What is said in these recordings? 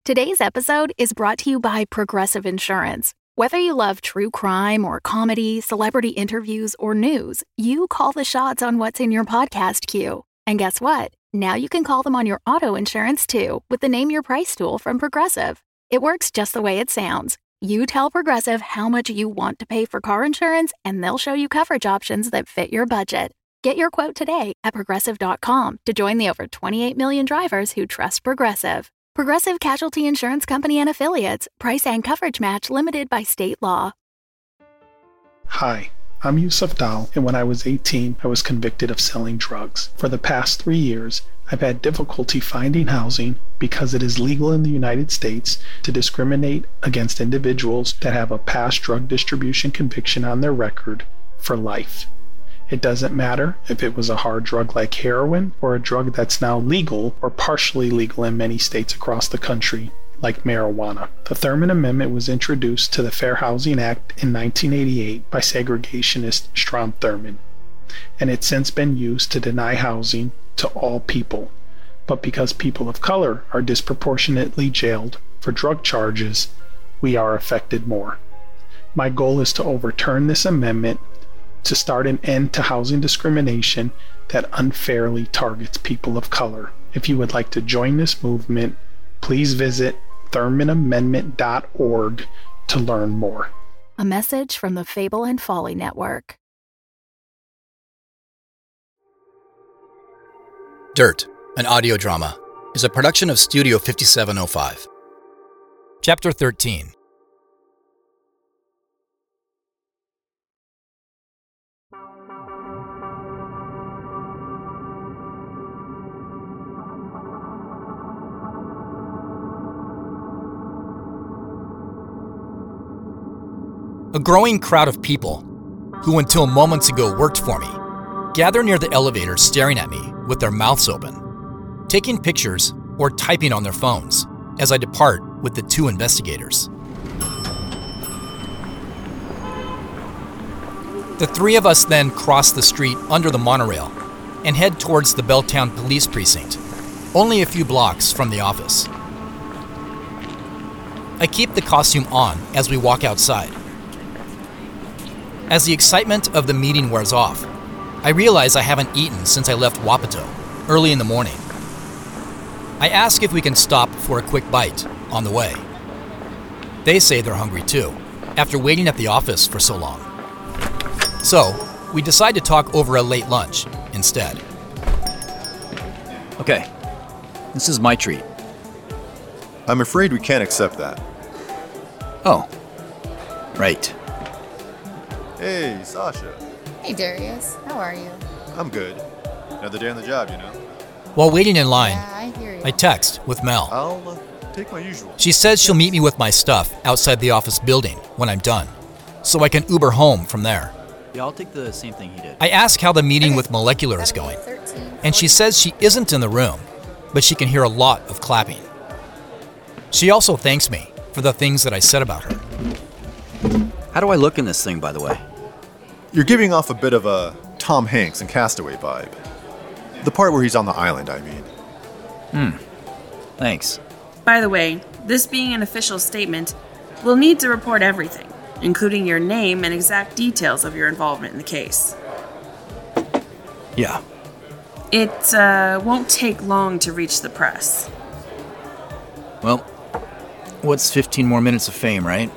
Today's episode is brought to you by Progressive Insurance. Whether you love true crime or comedy, celebrity interviews, or news, you call the shots on what's in your podcast queue. And guess what? Now you can call them on your auto insurance too with the Name Your Price tool from Progressive. It works just the way it sounds. You tell Progressive how much you want to pay for car insurance, and they'll show you coverage options that fit your budget. Get your quote today at Progressive.com to join the over 28 million drivers who trust Progressive. Progressive Casualty Insurance Company and Affiliates. Price and coverage match limited by state law. Hi, I'm Yusuf Dal, and when I was 18, I was convicted of selling drugs. For the past 3 years, I've had difficulty finding housing because it is legal in the United States to discriminate against individuals that have a past drug distribution conviction on their record for life. It doesn't matter if it was a hard drug like heroin or a drug that's now legal or partially legal in many states across the country, like marijuana. The Thurmond Amendment was introduced to the Fair Housing Act in 1988 by segregationist Strom Thurmond, and it's since been used to deny housing to all people. But because people of color are disproportionately jailed for drug charges, we are affected more. My goal is to overturn this amendment to start an end to housing discrimination that unfairly targets people of color. If you would like to join this movement, please visit ThurmondAmendment.org to learn more. A message from the Fable and Folly Network. Dirt, an audio drama, is a production of Studio 5705. Chapter 13. A growing crowd of people, who until moments ago worked for me, gather near the elevator staring at me with their mouths open, taking pictures or typing on their phones as I depart with the two investigators. The three of us then cross the street under the monorail and head towards the Belltown Police Precinct, only a few blocks from the office. I keep the costume on as we walk outside. As the excitement of the meeting wears off, I realize I haven't eaten since I left Wapato early in the morning. I ask if we can stop for a quick bite on the way. They say they're hungry too, after waiting at the office for so long. So, we decide to talk over a late lunch instead. Okay, this is my treat. I'm afraid we can't accept that. Oh, right. Hey, Sasha. Hey, Darius. How are you? I'm good. Another day on the job, you know? While waiting in line, Yeah, I hear you. I text with Mel. I'll take my usual. She says she'll meet me with my stuff outside the office building when I'm done, so I can Uber home from there. Yeah, I'll take the same thing he did. I ask how the meeting with Molecular is going, 13, and she says she isn't in the room, but she can hear a lot of clapping. She also thanks me for the things that I said about her. How do I look in this thing, by the way? You're giving off a bit of a Tom Hanks and Castaway vibe. The part where he's on the island, I mean. Thanks. By the way, this being an official statement, we'll need to report everything, including your name and exact details of your involvement in the case. Yeah. It won't take long to reach the press. Well, what's 15 more minutes of fame, right?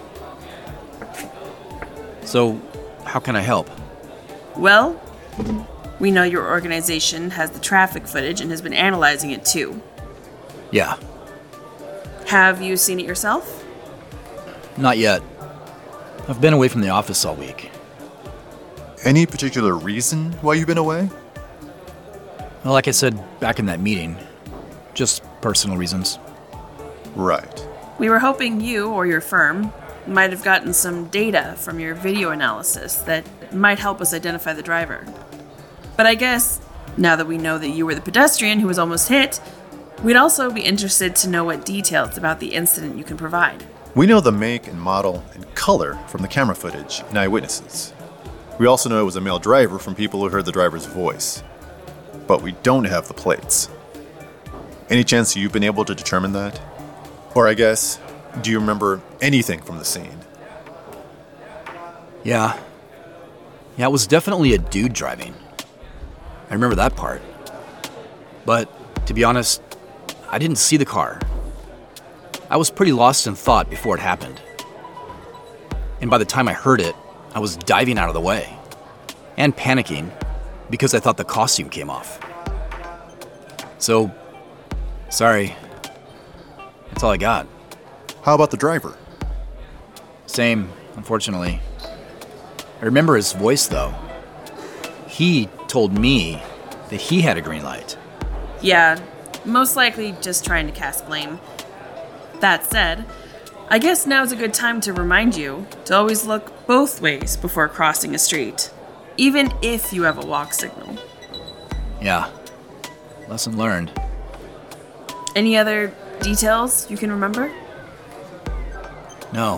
So, how can I help? Well, we know your organization has the traffic footage and has been analyzing it too. Yeah. Have you seen it yourself? Not yet. I've been away from the office all week. Any particular reason why you've been away? Well, like I said back in that meeting, just personal reasons. Right. We were hoping you or your firm might have gotten some data from your video analysis that might help us identify the driver. But I guess, now that we know that you were the pedestrian who was almost hit, we'd also be interested to know what details about the incident you can provide. We know the make and model and color from the camera footage and eyewitnesses. We also know it was a male driver from people who heard the driver's voice. But we don't have the plates. Any chance you've been able to determine that? Or I guess, do you remember anything from the scene? Yeah, it was definitely a dude driving. I remember that part. But, to be honest, I didn't see the car. I was pretty lost in thought before it happened. And by the time I heard it, I was diving out of the way. And panicking, because I thought the costume came off. So, sorry. That's all I got. How about the driver? Same, unfortunately. I remember his voice, though. He told me that he had a green light. Yeah, most likely just trying to cast blame. That said, I guess now's a good time to remind you to always look both ways before crossing a street, even if you have a walk signal. Yeah, lesson learned. Any other details you can remember? No.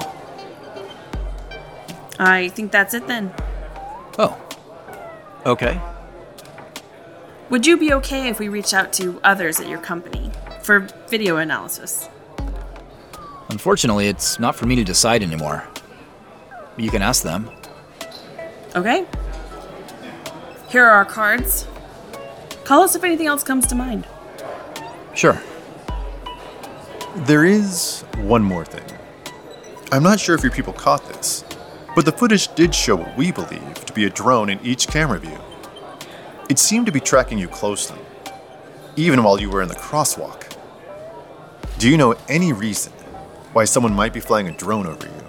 I think that's it then. Oh, okay. Would you be okay if we reached out to others at your company for video analysis? Unfortunately, it's not for me to decide anymore. But you can ask them. Okay. Here are our cards. Call us if anything else comes to mind. Sure. There is one more thing. I'm not sure if your people caught this, but the footage did show what we believe to be a drone in each camera view. It seemed to be tracking you closely, even while you were in the crosswalk. Do you know any reason why someone might be flying a drone over you?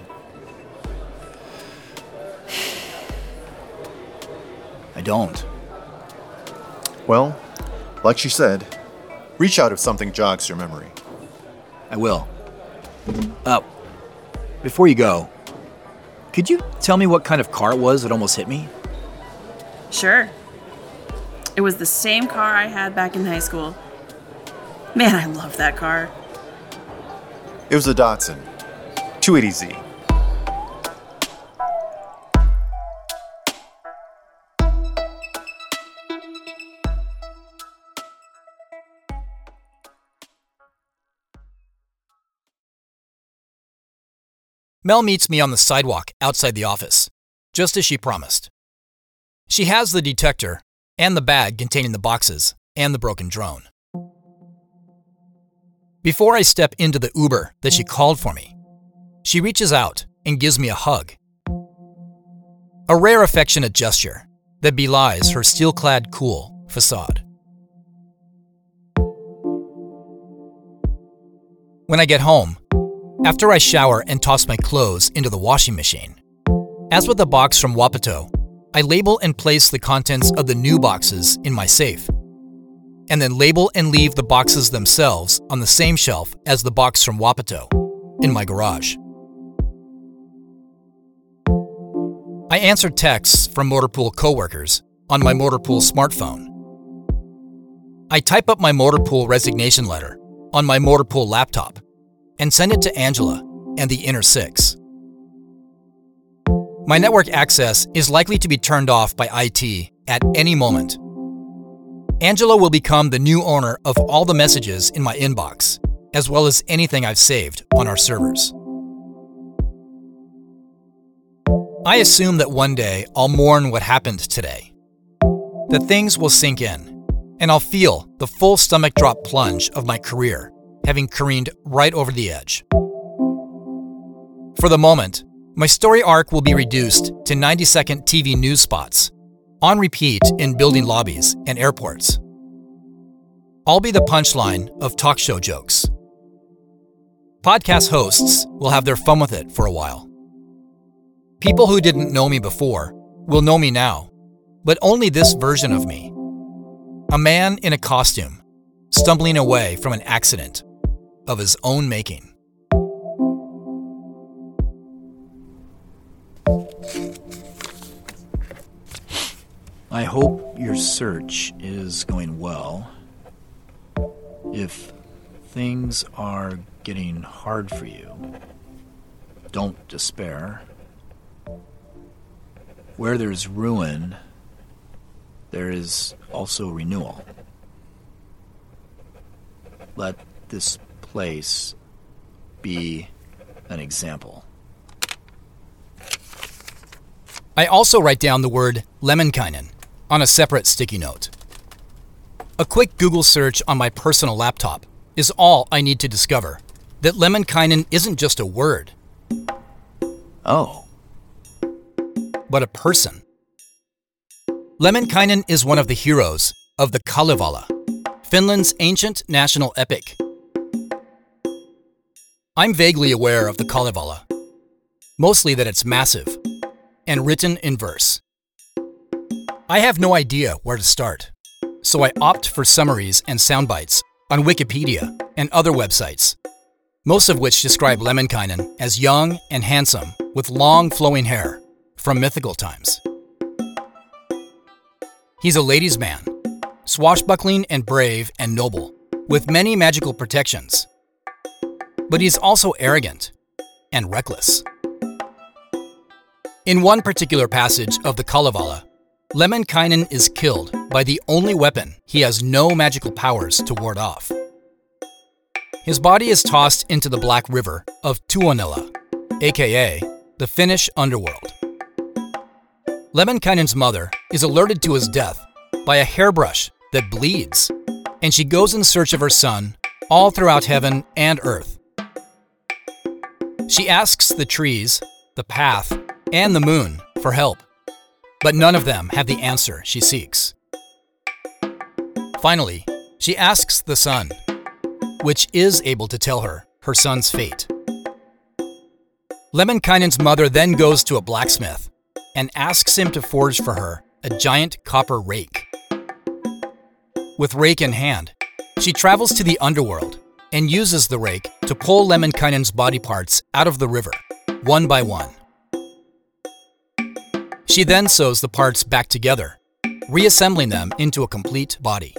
I don't. Well, like she said, reach out if something jogs your memory. I will. Before you go, could you tell me what kind of car it was that almost hit me? Sure. It was the same car I had back in high school. Man, I love that car. It was a Datsun 280Z. Mel meets me on the sidewalk outside the office, just as she promised. She has the detector and the bag containing the boxes and the broken drone. Before I step into the Uber that she called for me, she reaches out and gives me a hug. A rare affectionate gesture that belies her steel-clad cool facade. When I get home, after I shower and toss my clothes into the washing machine, as with the box from Wapato, I label and place the contents of the new boxes in my safe, and then label and leave the boxes themselves on the same shelf as the box from Wapato in my garage. I answer texts from Motorpool coworkers on my Motorpool smartphone. I type up my Motorpool resignation letter on my Motorpool laptop and send it to Angela and the Inner Six. My network access is likely to be turned off by IT at any moment. Angela will become the new owner of all the messages in my inbox, as well as anything I've saved on our servers. I assume that one day I'll mourn what happened today, that things will sink in, and I'll feel the full stomach drop plunge of my career having careened right over the edge. For the moment, my story arc will be reduced to 90-second TV news spots, on repeat in building lobbies and airports. I'll be the punchline of talk show jokes. Podcast hosts will have their fun with it for a while. People who didn't know me before will know me now, but only this version of me. A man in a costume, stumbling away from an accident of his own making. I hope your search is going well. If things are getting hard for you, don't despair. Where there's ruin, there is also renewal. Let this place be an example. I also write down the word Lemminkainen on a separate sticky note. A quick Google search on my personal laptop is all I need to discover that Lemminkainen isn't just a word. Oh. But a person. Lemminkainen is one of the heroes of the Kalevala, Finland's ancient national epic. I'm vaguely aware of the Kalevala, mostly that it's massive and written in verse. I have no idea where to start, so I opt for summaries and soundbites on Wikipedia and other websites, most of which describe Lemminkainen as young and handsome with long flowing hair from mythical times. He's a ladies' man, swashbuckling and brave and noble, with many magical protections. But he's also arrogant and reckless. In one particular passage of the Kalevala, Lemminkainen is killed by the only weapon he has no magical powers to ward off. His body is tossed into the Black River of Tuonela, aka the Finnish underworld. Lemminkainen's mother is alerted to his death by a hairbrush that bleeds, and she goes in search of her son all throughout heaven and earth. She asks the trees, the path, and the moon for help, but none of them have the answer she seeks. Finally, she asks the sun, which is able to tell her her son's fate. Lemminkainen's mother then goes to a blacksmith and asks him to forge for her a giant copper rake. With rake in hand, she travels to the underworld and uses the rake to pull Lemminkainen's body parts out of the river, one by one. She then sews the parts back together, reassembling them into a complete body.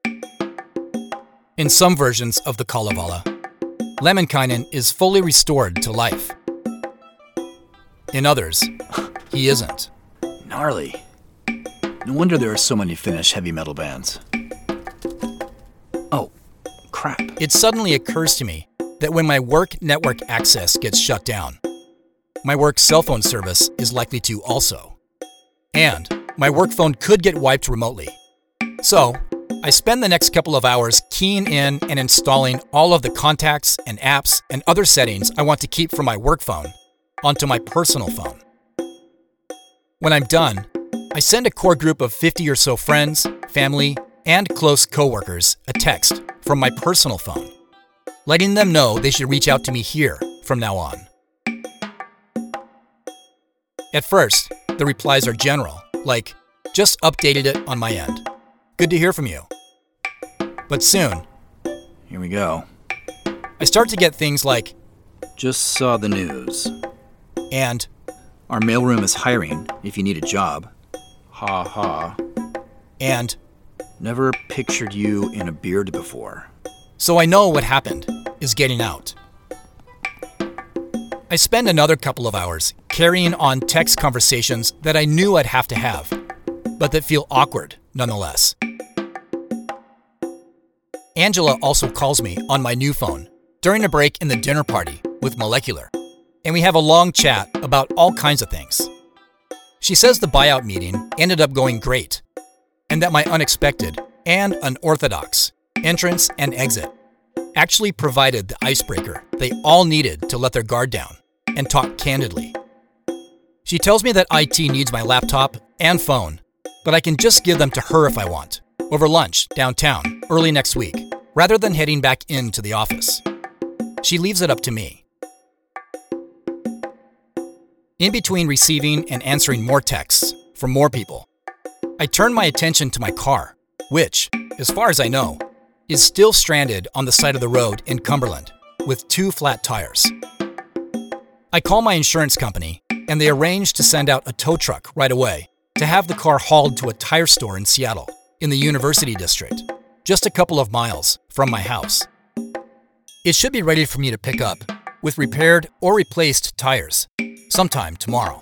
In some versions of the Kalevala, Lemminkainen is fully restored to life. In others, he isn't. Gnarly. No wonder there are so many Finnish heavy metal bands. Oh, crap. It suddenly occurs to me that when my work network access gets shut down, my work cell phone service is likely to also. And my work phone could get wiped remotely. So, I spend the next couple of hours keying in and installing all of the contacts and apps and other settings I want to keep from my work phone onto my personal phone. When I'm done, I send a core group of 50 or so friends, family, and close coworkers a text from my personal phone, letting them know they should reach out to me here from now on. At first, the replies are general, like, just updated it on my end. Good to hear from you. But soon, Here we go. I start to get things like, Just saw the news. and Our mailroom is hiring if you need a job. Ha ha. and Never pictured you in a beard before. so I know what happened is getting out. I spend another couple of hours carrying on text conversations that I knew I'd have to have, but that feel awkward nonetheless. Angela also calls me on my new phone during a break in the dinner party with Molecular, and we have a long chat about all kinds of things. She says the buyout meeting ended up going great, and that my unexpected and unorthodox entrance and exit actually provided the icebreaker they all needed to let their guard down and talk candidly. She tells me that IT needs my laptop and phone, but I can just give them to her if I want, over lunch downtown early next week, rather than heading back into the office. She leaves it up to me. In between receiving and answering more texts from more people, I turn my attention to my car, which, as far as I know, is still stranded on the side of the road in Cumberland with 2 flat tires. I call my insurance company, and they arrange to send out a tow truck right away to have the car hauled to a tire store in Seattle, in the University District, just a couple of miles from my house. It should be ready for me to pick up with repaired or replaced tires sometime tomorrow.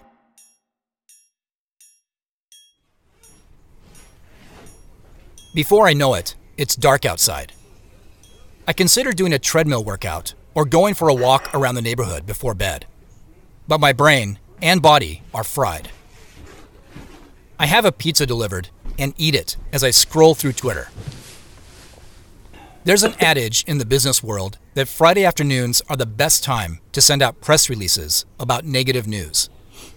Before I know it, it's dark outside. I consider doing a treadmill workout or going for a walk around the neighborhood before bed. But my brain and body are fried. I have a pizza delivered and eat it as I scroll through Twitter. There's an adage in the business world that Friday afternoons are the best time to send out press releases about negative news.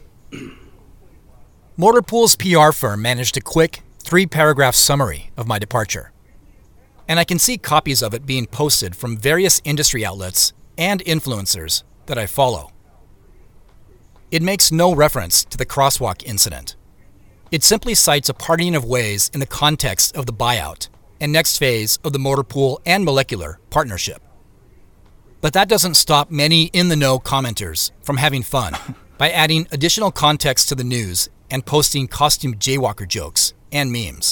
Motorpool's PR firm managed a quick 3-paragraph summary of my departure, and I can see copies of it being posted from various industry outlets and influencers that I follow. It makes no reference to the crosswalk incident. It simply cites a parting of ways in the context of the buyout and next phase of the Motorpool and Molecular partnership. But that doesn't stop many in-the-know commenters from having fun by adding additional context to the news and posting costume jaywalker jokes and memes.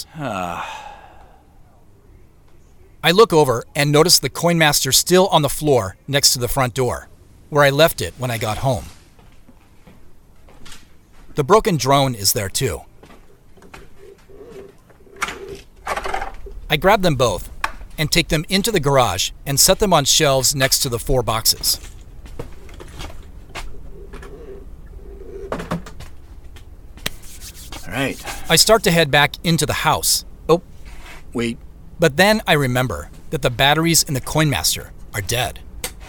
I look over and notice the Coinmaster still on the floor next to the front door, where I left it when I got home. The broken drone is there too. I grab them both and take them into the garage and set them on shelves next to the 4 boxes. All right. I start to head back into the house. Oh, wait. But then I remember that the batteries in the Coinmaster are dead.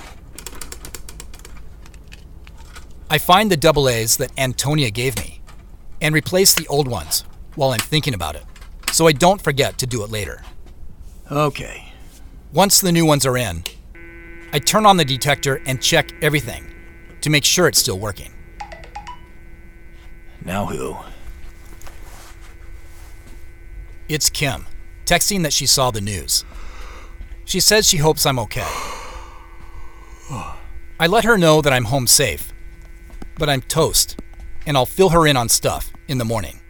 I find the AA's that Antonia gave me and replace the old ones while I'm thinking about it, so I don't forget to do it later. Okay. Once the new ones are in, I turn on the detector and check everything to make sure it's still working. Now who? It's Kim, texting that she saw the news. She says she hopes I'm okay. I let her know that I'm home safe, but I'm toast, and I'll fill her in on stuff in the morning.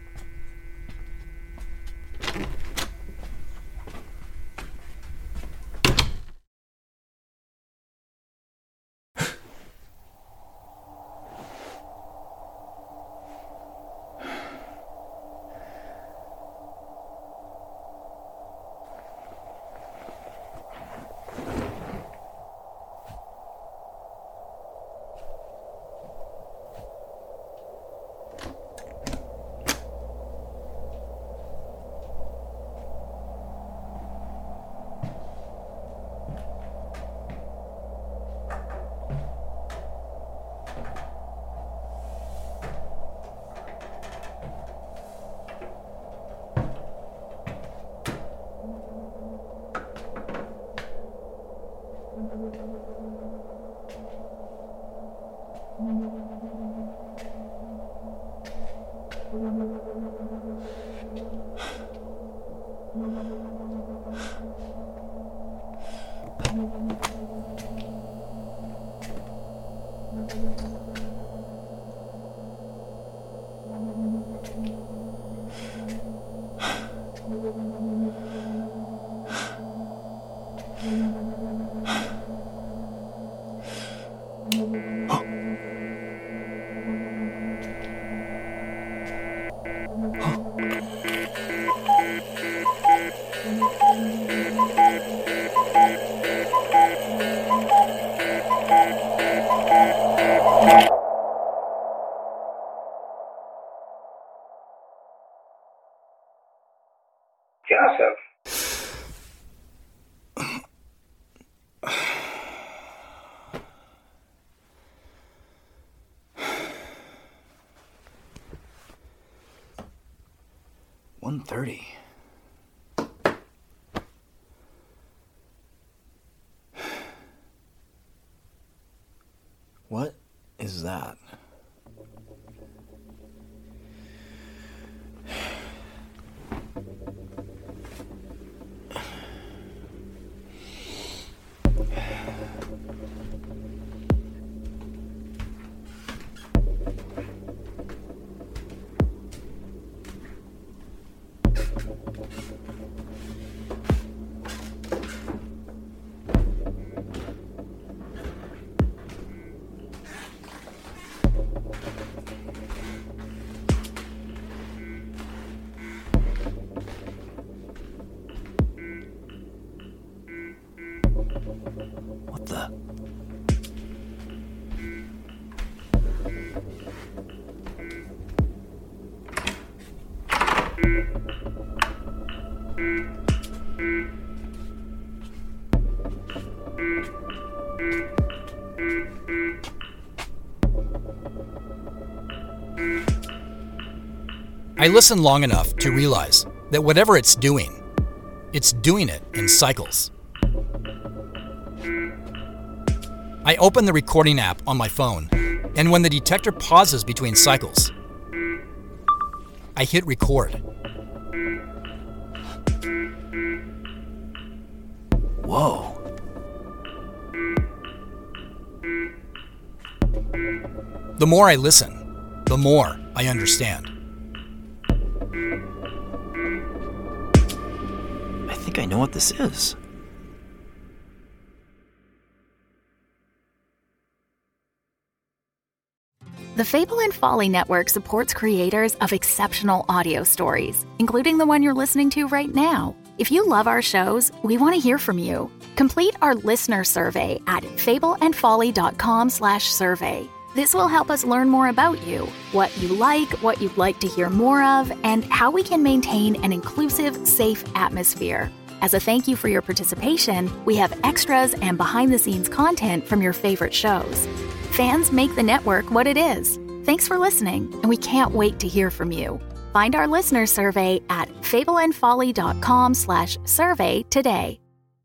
$130. What is that? I listened long enough to realize that whatever it's doing it in cycles. I open the recording app on my phone, and when the detector pauses between cycles, I hit record. Whoa. The more I listen, the more I understand. I think I know what this is. The Fable and Folly Network supports creators of exceptional audio stories, including the one you're listening to right now. If you love our shows, we want to hear from you. Complete our listener survey at fableandfolly.com/survey. This will help us learn more about you, what you like, what you'd like to hear more of, and how we can maintain an inclusive, safe atmosphere. As a thank you for your participation, we have extras and behind-the-scenes content from your favorite shows. Fans make the network what it is. Thanks for listening, and we can't wait to hear from you. Find our listener survey at fableandfolly.com/survey today.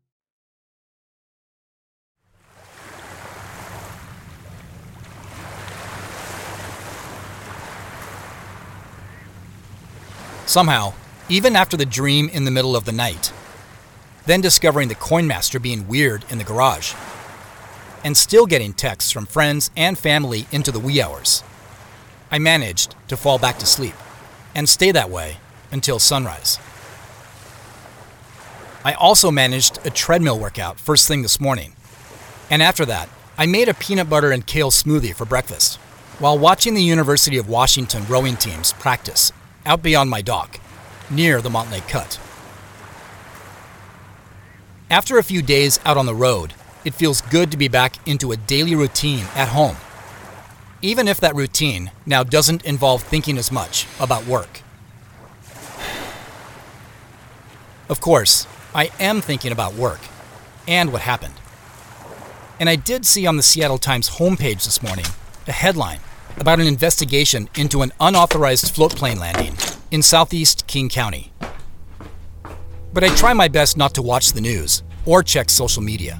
Somehow, even after the dream in the middle of the night, then discovering the Coinmaster being weird in the garage, and still getting texts from friends and family into the wee hours, I managed to fall back to sleep and stay that way until sunrise. I also managed a treadmill workout first thing this morning, and after that, I made a peanut butter and kale smoothie for breakfast while watching the University of Washington rowing teams practice out beyond my dock, near the Montlake Cut. After a few days out on the road, it feels good to be back into a daily routine at home, even if that routine now doesn't involve thinking as much about work. Of course, I am thinking about work and what happened. And I did see on the Seattle Times homepage this morning a headline about an investigation into an unauthorized float plane landing in southeast King County. But I try my best not to watch the news or check social media.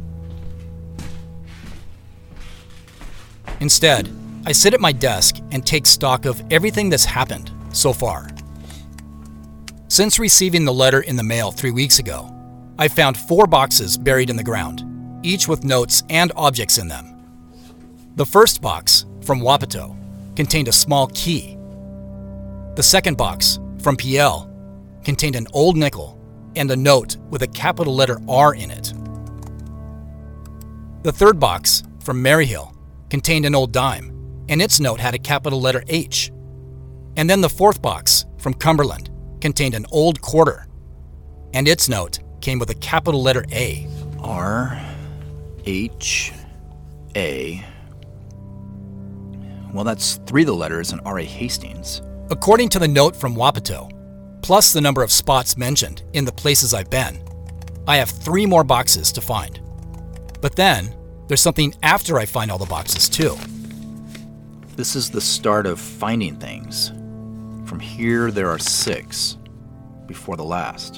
Instead, I sit at my desk and take stock of everything that's happened so far. Since receiving the letter in the mail 3 weeks ago, I found 4 boxes buried in the ground, each with notes and objects in them. The first box, from Wapato, contained a small key. The second box, from PL, contained an old nickel and a note with a capital letter R in it. The third box, from Maryhill, contained an old dime, and its note had a capital letter H. And then the fourth box, from Cumberland, contained an old quarter, and its note came with a capital letter A. R-H-A. Well, that's 3 of the letters in R.A. Hastings. According to the note from Wapato, plus the number of spots mentioned in the places I've been, I have 3 more boxes to find. But then, there's something after I find all the boxes too. This is the start of finding things. From here, there are 6, before the last.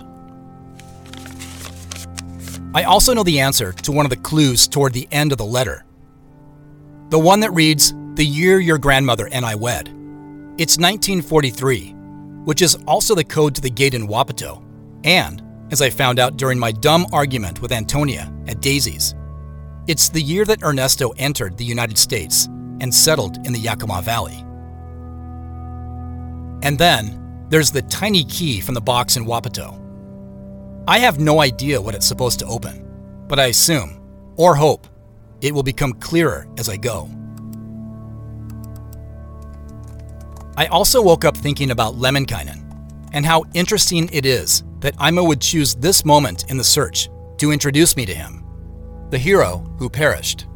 I also know the answer to one of the clues toward the end of the letter. The one that reads, "The year your grandmother and I wed." It's 1943, which is also the code to the gate in Wapato, and, as I found out during my dumb argument with Antonia at Daisy's, it's the year that Ernesto entered the United States and settled in the Yakima Valley. And then, there's the tiny key from the box in Wapato. I have no idea what it's supposed to open, but I assume, or hope, it will become clearer as I go. I also woke up thinking about Lemminkainen, and how interesting it is that Aimo would choose this moment in the search to introduce me to him, the hero who perished.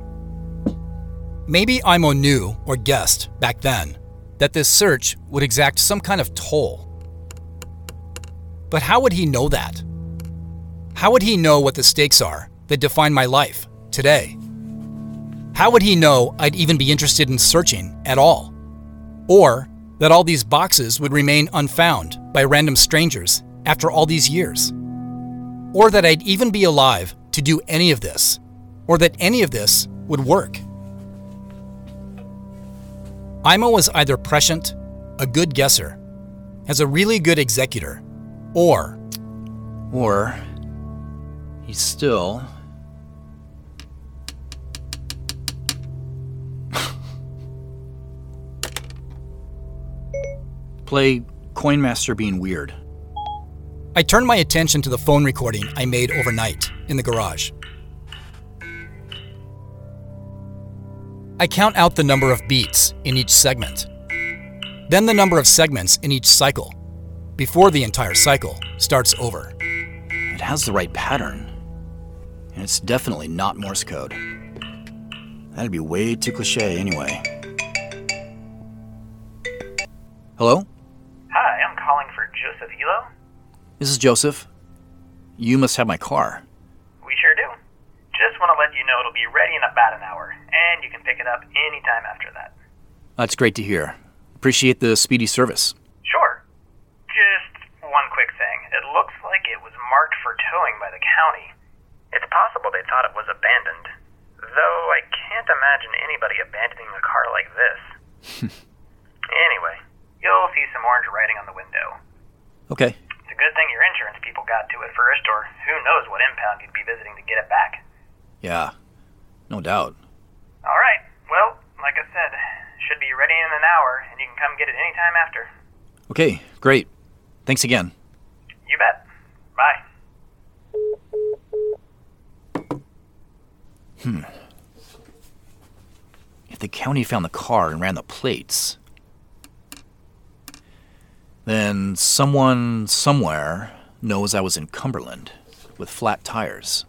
Maybe Aimo knew or guessed back then that this search would exact some kind of toll. But how would he know that? How would he know what the stakes are that define my life today? How would he know I'd even be interested in searching at all? Or that all these boxes would remain unfound by random strangers after all these years? Or that I'd even be alive to do any of this? Or that any of this would work? Imo was either prescient, a good guesser, has a really good executor, or he's still... Play Coinmaster being weird. I turned my attention to the phone recording I made overnight in the garage. I count out the number of beats in each segment, then the number of segments in each cycle, before the entire cycle starts over. It has the right pattern, and it's definitely not Morse code. That'd be way too cliche anyway. Hello? Hi, I'm calling for Joseph Elo. This is Joseph. You must have my car. We sure do. Just want to let you know it'll be ready in about an hour, and you can pick it up anytime after that. That's great to hear. Appreciate the speedy service. Sure. Just one quick thing. It looks like it was marked for towing by the county. It's possible they thought it was abandoned, though I can't imagine anybody abandoning a car like this. Anyway, you'll see some orange writing on the window. Okay. It's a good thing your insurance people got to it first, or who knows what impound you'd be visiting to get it back. Yeah, no doubt. All right. Well, like I said, should be ready in an hour, and you can come get it anytime after. Okay, great. Thanks again. You bet. Bye. If the county found the car and ran the plates, then someone somewhere knows I was in Cumberland with flat tires.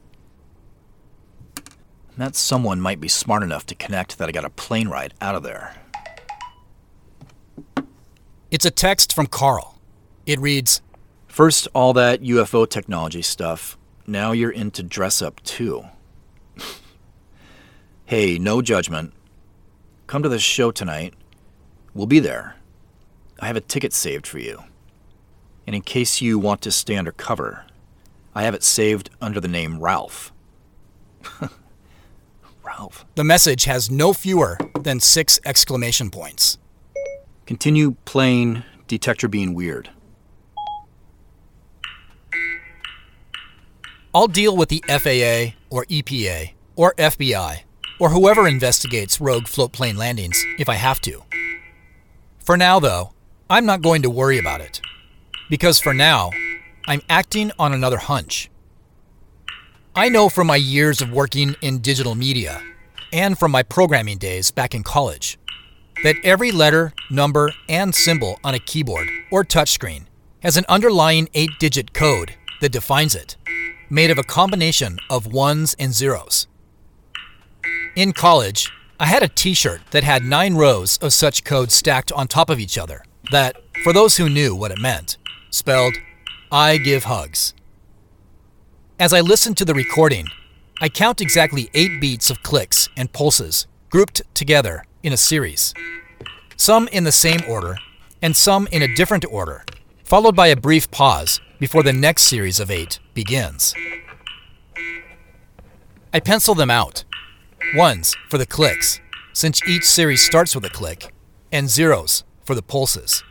And that someone might be smart enough to connect that I got a plane ride out of there. It's a text from Carl. It reads, First, all that UFO technology stuff. Now you're into dress up too. Hey, no judgment. Come to the show tonight. We'll be there. I have a ticket saved for you. And in case you want to stay undercover, I have it saved under the name Ralph. Ralph. The message has no fewer than 6 exclamation points. Continue playing Detector Being Weird. I'll deal with the FAA or EPA or FBI or whoever investigates rogue floatplane landings if I have to. For now, though, I'm not going to worry about it. Because for now, I'm acting on another hunch. I know from my years of working in digital media and from my programming days back in college that every letter, number, and symbol on a keyboard or touchscreen has an underlying 8-digit code that defines it, made of a combination of ones and zeros. In college, I had a t-shirt that had 9 rows of such codes stacked on top of each other that, for those who knew what it meant, spelled, I give hugs. As I listened to the recording, I count exactly 8 beats of clicks and pulses grouped together in a series. Some in the same order, and some in a different order, followed by a brief pause before the next series of 8 begins. I pencil them out. 1s for the clicks, since each series starts with a click, and 0s for the pulses.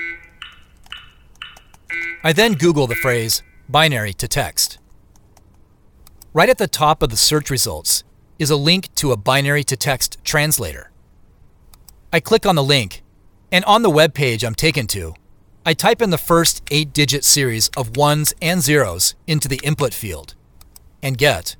I then Google the phrase binary to text. Right at the top of the search results is a link to a binary to text translator. I click on the link, and on the web page I'm taken to, I type in the first 8-digit series of 1s and 0s into the input field, and get...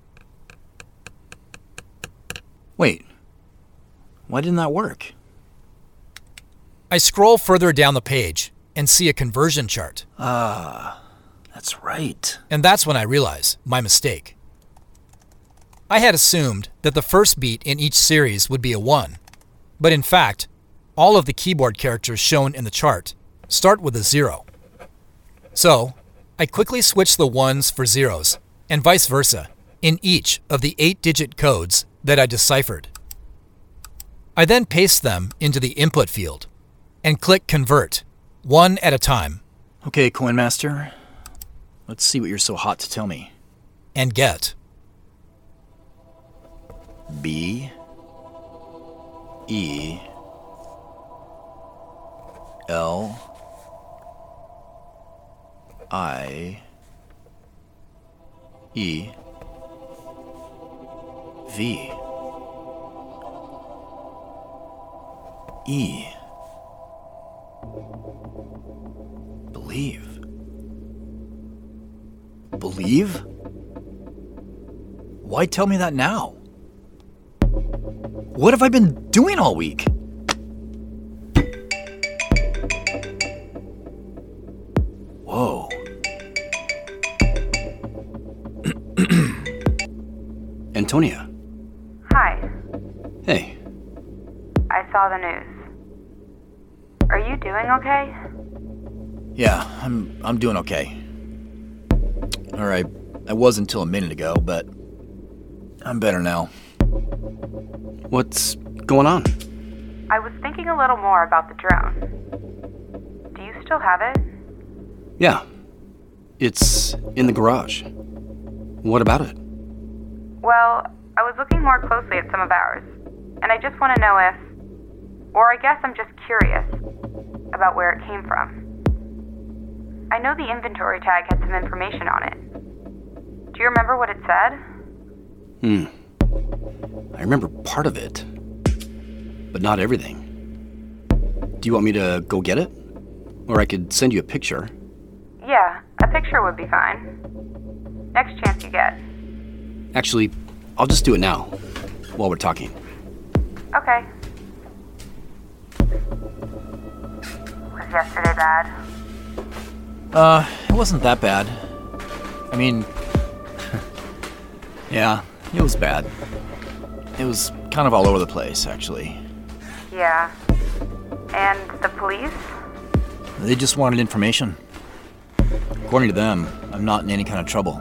Wait, why didn't that work? I scroll further down the page and see a conversion chart. That's right. And that's when I realize my mistake. I had assumed that the first beat in each series would be a 1, but in fact, all of the keyboard characters shown in the chart start with a 0. So, I quickly switch the 1s for 0s, and vice versa, in each of the 8-digit codes that I deciphered. I then paste them into the input field and click Convert, one at a time. Okay, Coinmaster. Let's see what you're so hot to tell me. And get B E L I E V E. Believe. Believe? Why tell me that now? What have I been doing all week? Whoa. Antonia. Hi. Hey. I saw the news. Are you doing okay? Yeah, I'm doing okay. Alright, I was until a minute ago, but I'm better now. What's going on? I was thinking a little more about the drone. Do you still have it? Yeah. It's in the garage. What about it? Well, I was looking more closely at some of ours, and I just want to know if, or I guess I'm just curious about where it came from. I know the inventory tag had some information on it. Do you remember what it said? I remember part of it, but not everything. Do you want me to go get it? Or I could send you a picture. Yeah, a picture would be fine. Next chance you get. Actually, I'll just do it now, while we're talking. Okay. Was yesterday bad? It wasn't that bad. I mean, yeah, it was bad. It was kind of all over the place, actually. Yeah. And the police? They just wanted information. According to them, I'm not in any kind of trouble.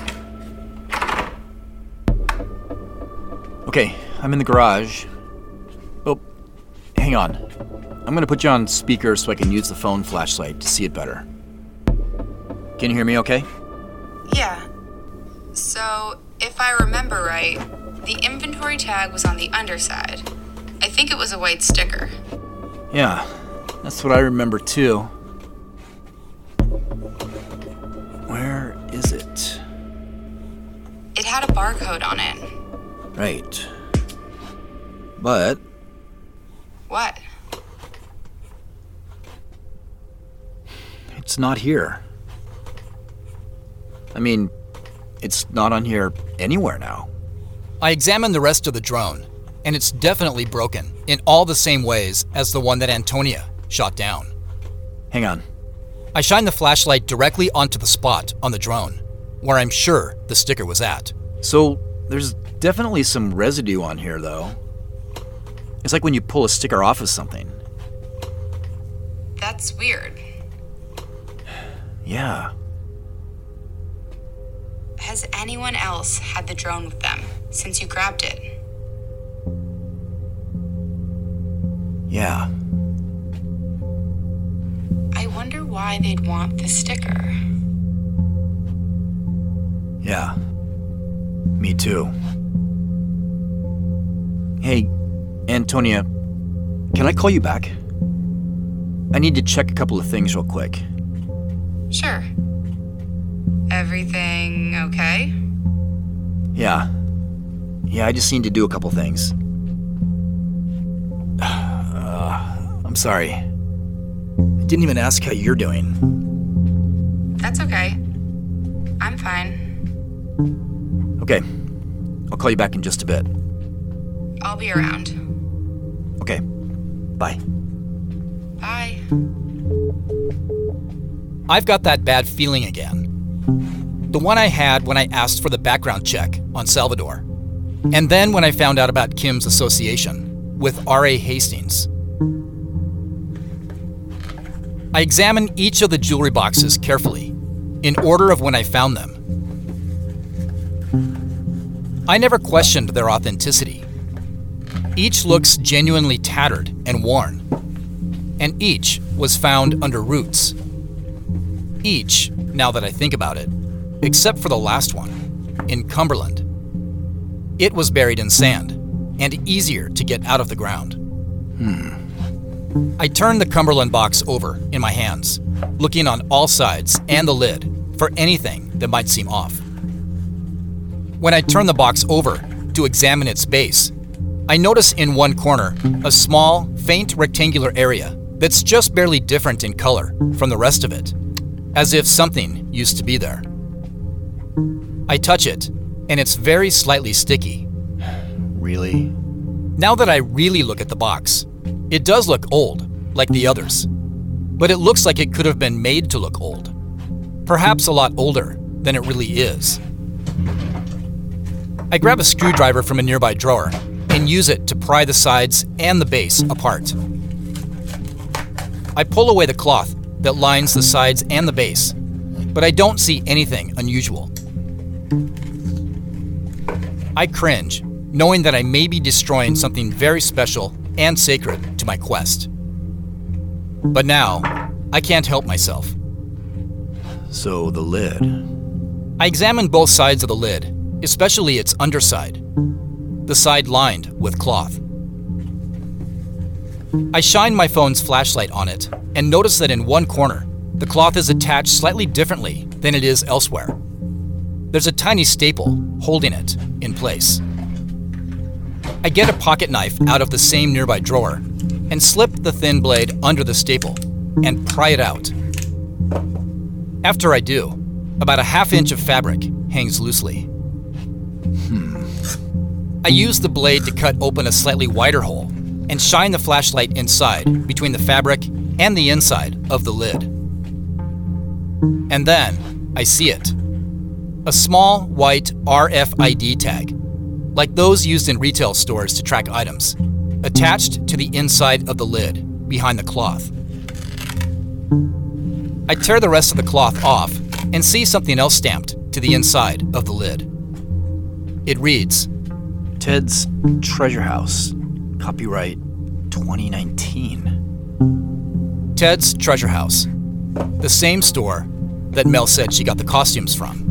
Okay, I'm in the garage. Oh, hang on. I'm gonna put you on speaker so I can use the phone flashlight to see it better. Can you hear me okay? Yeah. So, if I remember right, the inventory tag was on the underside. I think it was a white sticker. Yeah, that's what I remember too. Where is it? It had a barcode on it. Right. But... What? It's not here. I mean, it's not on here anywhere now. I examined the rest of the drone, and it's definitely broken in all the same ways as the one that Antonia shot down. Hang on. I shine the flashlight directly onto the spot on the drone, where I'm sure the sticker was at. So, there's definitely some residue on here, though. It's like when you pull a sticker off of something. That's weird. Yeah. Has anyone else had the drone with them since you grabbed it? Yeah. I wonder why they'd want the sticker. Yeah. Me too. Hey, Antonia, can I call you back? I need to check a couple of things real quick. Sure. Everything okay? Yeah. Yeah, I just need to do a couple things. I'm sorry. I didn't even ask how you're doing. That's okay. I'm fine. Okay. I'll call you back in just a bit. I'll be around. Okay. Bye. Bye. I've got that bad feeling again. The one I had when I asked for the background check on Salvador. And then when I found out about Kim's association with R.A. Hastings. I examined each of the jewelry boxes carefully, in order of when I found them. I never questioned their authenticity. Each looks genuinely tattered and worn, and each was found under roots. Each, now that I think about it, except for the last one, in Cumberland. It was buried in sand, and easier to get out of the ground. I turned the Cumberland box over in my hands, looking on all sides and the lid for anything that might seem off. When I turned the box over to examine its base, I notice in one corner a small, faint rectangular area that's just barely different in color from the rest of it, as if something used to be there. I touch it, and it's very slightly sticky. Really? Now that I really look at the box, it does look old, like the others. But it looks like it could have been made to look old. Perhaps a lot older than it really is. I grab a screwdriver from a nearby drawer and use it to pry the sides and the base apart. I pull away the cloth that lines the sides and the base, but I don't see anything unusual. I cringe, knowing that I may be destroying something very special and sacred to my quest. But now, I can't help myself. So the lid. I examine both sides of the lid, especially its underside, the side lined with cloth. I shine my phone's flashlight on it and notice that in one corner, the cloth is attached slightly differently than it is elsewhere. There's a tiny staple holding it in place. I get a pocket knife out of the same nearby drawer and slip the thin blade under the staple and pry it out. After I do, about a half-inch of fabric hangs loosely. I use the blade to cut open a slightly wider hole and shine the flashlight inside between the fabric and the inside of the lid. And then I see it. A small white RFID tag, like those used in retail stores to track items, attached to the inside of the lid behind the cloth. I tear the rest of the cloth off and see something else stamped to the inside of the lid. It reads, Ted's Treasure House, copyright 2019. Ted's Treasure House, the same store that Mel said she got the costumes from.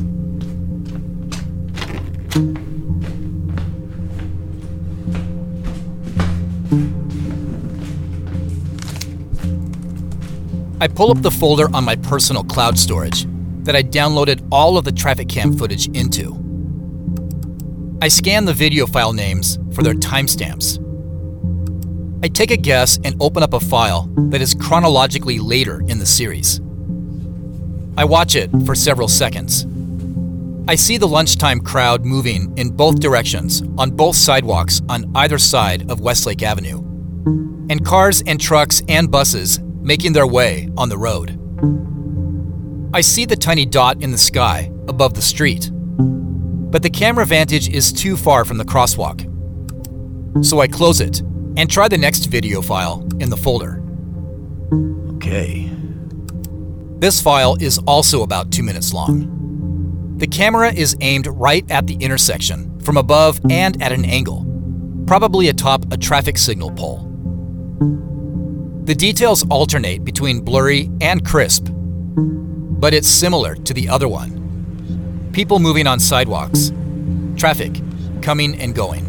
I pull up the folder on my personal cloud storage that I downloaded all of the traffic cam footage into. I scan the video file names for their timestamps. I take a guess and open up a file that is chronologically later in the series. I watch it for several seconds. I see the lunchtime crowd moving in both directions on both sidewalks on either side of Westlake Avenue, and cars and trucks and buses making their way on the road. I see the tiny dot in the sky above the street, but the camera vantage is too far from the crosswalk. So I close it and try the next video file in the folder. Okay. This file is also about 2 minutes long. The camera is aimed right at the intersection from above and at an angle, probably atop a traffic signal pole. The details alternate between blurry and crisp, but it's similar to the other one. People moving on sidewalks, traffic coming and going.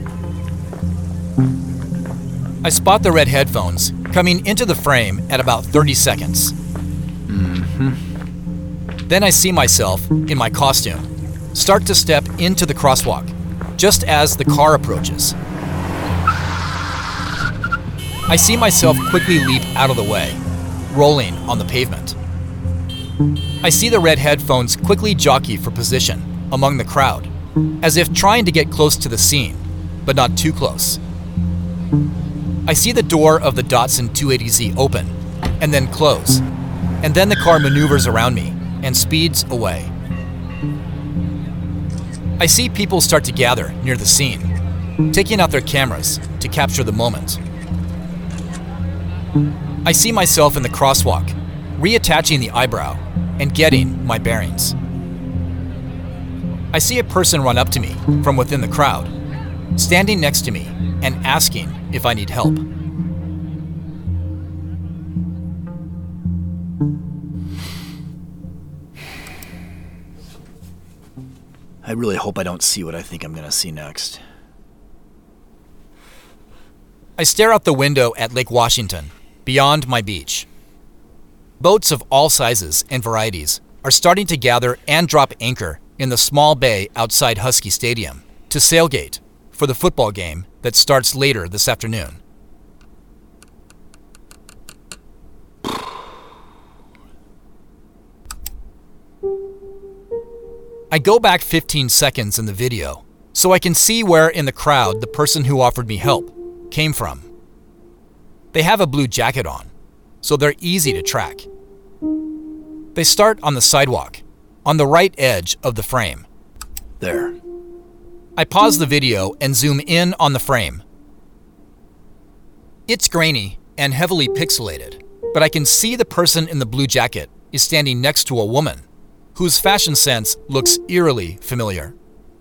I spot the red headphones coming into the frame at about 30 seconds. Then I see myself, in my costume, start to step into the crosswalk, just as the car approaches. I see myself quickly leap out of the way, rolling on the pavement. I see the red headphones quickly jockey for position among the crowd, as if trying to get close to the scene, but not too close. I see the door of the Datsun 280Z open, and then close, and then the car maneuvers around me and speeds away. I see people start to gather near the scene, taking out their cameras to capture the moment. I see myself in the crosswalk, reattaching the eyebrow and getting my bearings. I see a person run up to me from within the crowd, standing next to me and asking if I need help. I really hope I don't see what I think I'm going to see next. I stare out the window at Lake Washington, beyond my beach. Boats of all sizes and varieties are starting to gather and drop anchor in the small bay outside Husky Stadium to sailgate for the football game that starts later this afternoon. I go back 15 seconds in the video so I can see where in the crowd the person who offered me help came from. They have a blue jacket on, so they're easy to track. They start on the sidewalk, on the right edge of the frame. There. I pause the video and zoom in on the frame. It's grainy and heavily pixelated, but I can see the person in the blue jacket is standing next to a woman whose fashion sense looks eerily familiar.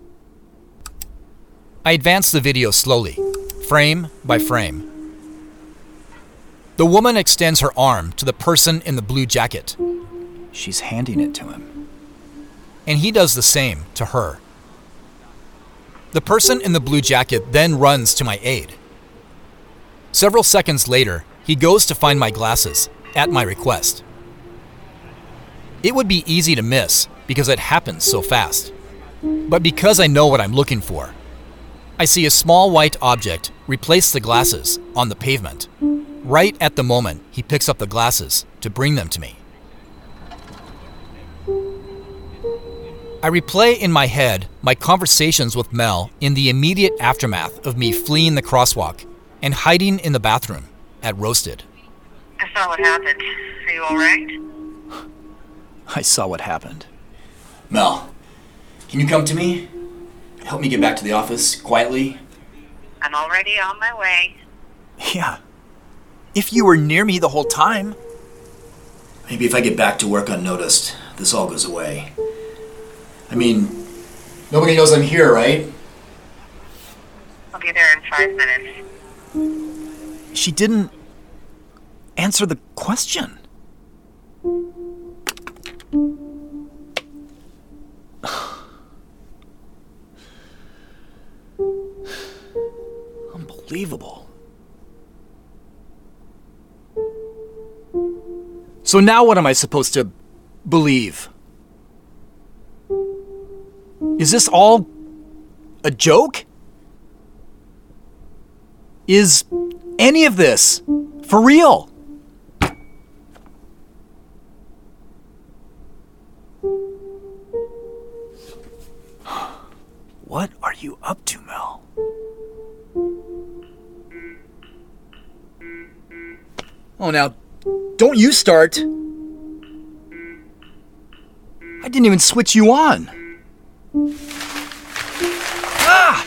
I advance the video slowly, frame by frame. The woman extends her arm to the person in the blue jacket. She's handing it to him. And he does the same to her. The person in the blue jacket then runs to my aid. Several seconds later, he goes to find my glasses, at my request. It would be easy to miss because it happens so fast. But because I know what I'm looking for, I see a small white object replace the glasses on the pavement, right at the moment he picks up the glasses to bring them to me. I replay in my head my conversations with Mel in the immediate aftermath of me fleeing the crosswalk and hiding in the bathroom at Roasted. I saw what happened. Are you all right? I saw what happened. Mel, can you come to me? Help me get back to the office quietly? I'm already on my way. Yeah. If you were near me the whole time. Maybe if I get back to work unnoticed, this all goes away. I mean, nobody knows I'm here, right? I'll be there in 5 minutes. She didn't answer the question. Unbelievable. So now what am I supposed to believe? Is this all a joke? Is any of this for real? What are you up to, Mel? Oh, now, don't you start. I didn't even switch you on. Ah!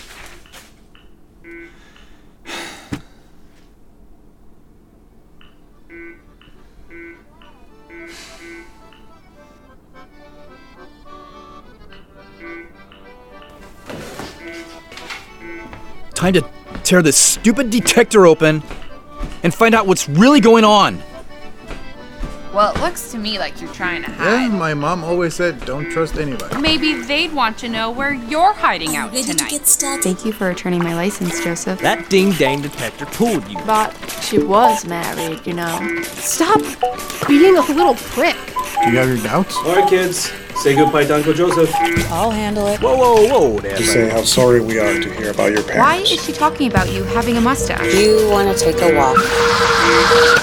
Time to tear this stupid detector open and find out what's really going on. Well, it looks to me like you're trying to hide. Yeah, my mom always said don't trust anybody. Maybe they'd want to know where you're hiding out tonight. Thank you for returning my license, Joseph. That ding-dang detector fooled you. But she was married, you know. Stop being a little prick. Do you have your doubts? All right, kids. Say goodbye to Uncle Joseph. I'll handle it. Whoa, whoa, whoa, Dad. Just say how sorry we are to hear about your parents. Why is she talking about you having a mustache? You want to take a walk?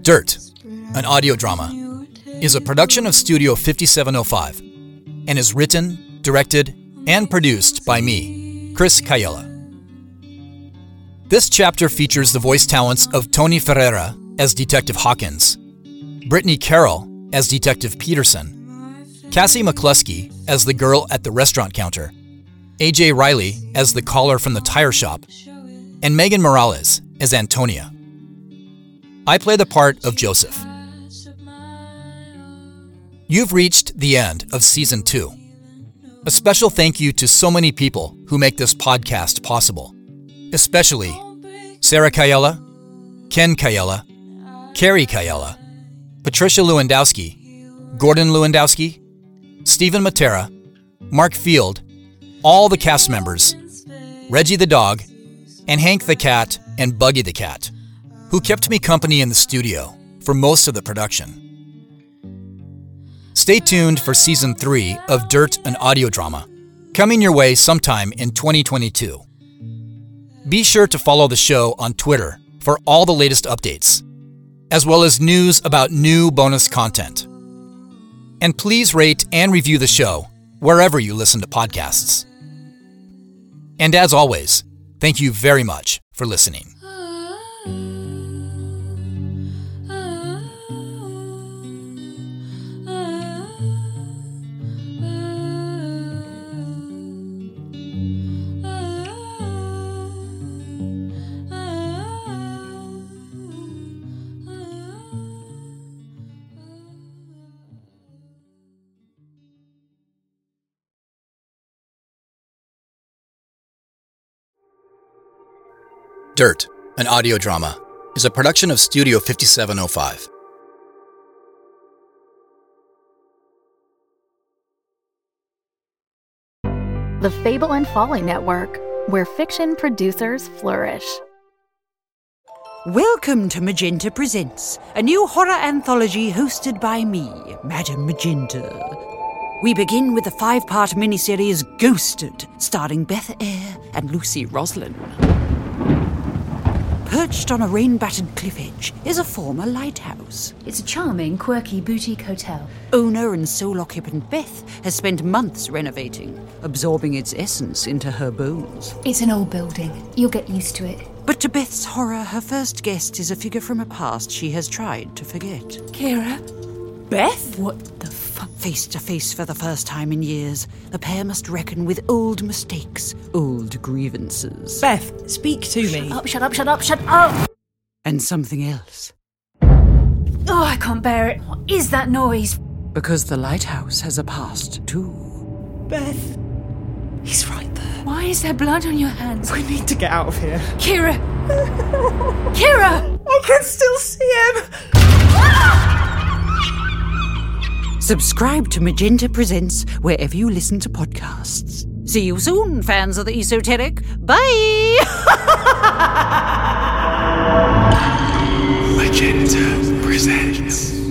Dirt, an audio drama, is a production of Studio 5705 and is written, directed, and produced by me, Chris Cayella. This chapter features the voice talents of Tony Ferreira as Detective Hawkins, Brittany Carroll as Detective Peterson, Cassie McCluskey as the girl at the restaurant counter, AJ Riley as the caller from the tire shop, and Megan Morales as Antonia. I play the part of Joseph. You've reached the end of Season 2. A special thank you to so many people who make this podcast possible, especially Sarah Cayella, Ken Cayella, Carrie Cayella, Patricia Lewandowski, Gordon Lewandowski, Stephen Matera, Mark Field, all the cast members, Reggie the dog, and Hank the cat and Buggy the cat, who kept me company in the studio for most of the production. Stay tuned for Season 3 of Dirt, an audio drama, coming your way sometime in 2022. Be sure to follow the show on Twitter for all the latest updates, as well as news about new bonus content. And please rate and review the show wherever you listen to podcasts. And as always, thank you very much for listening. Dirt, an audio drama, is a production of Studio 5705. The Fable and Folly Network, where fiction producers flourish. Welcome to Magenta Presents, a new horror anthology hosted by me, Madam Magenta. We begin with the 5-part miniseries Ghosted, starring Beth Eyre and Lucy Roslin. Perched on a rain-battered cliff edge is a former lighthouse. It's a charming, quirky boutique hotel. Owner and sole occupant Beth has spent months renovating, absorbing its essence into her bones. It's an old building. You'll get used to it. But to Beth's horror, her first guest is a figure from a past she has tried to forget. Kira? Beth? What the fuck? Face to face for the first time in years, the pair must reckon with old mistakes, old grievances. Beth, speak to me. Shut up. And something else. Oh, I can't bear it. What is that noise? Because the lighthouse has a past, too. Beth. He's right there. Why is there blood on your hands? We need to get out of here. Kira! Kira! I can still see him! Subscribe to Magenta Presents wherever you listen to podcasts. See you soon, fans of the esoteric. Bye! Magenta Presents.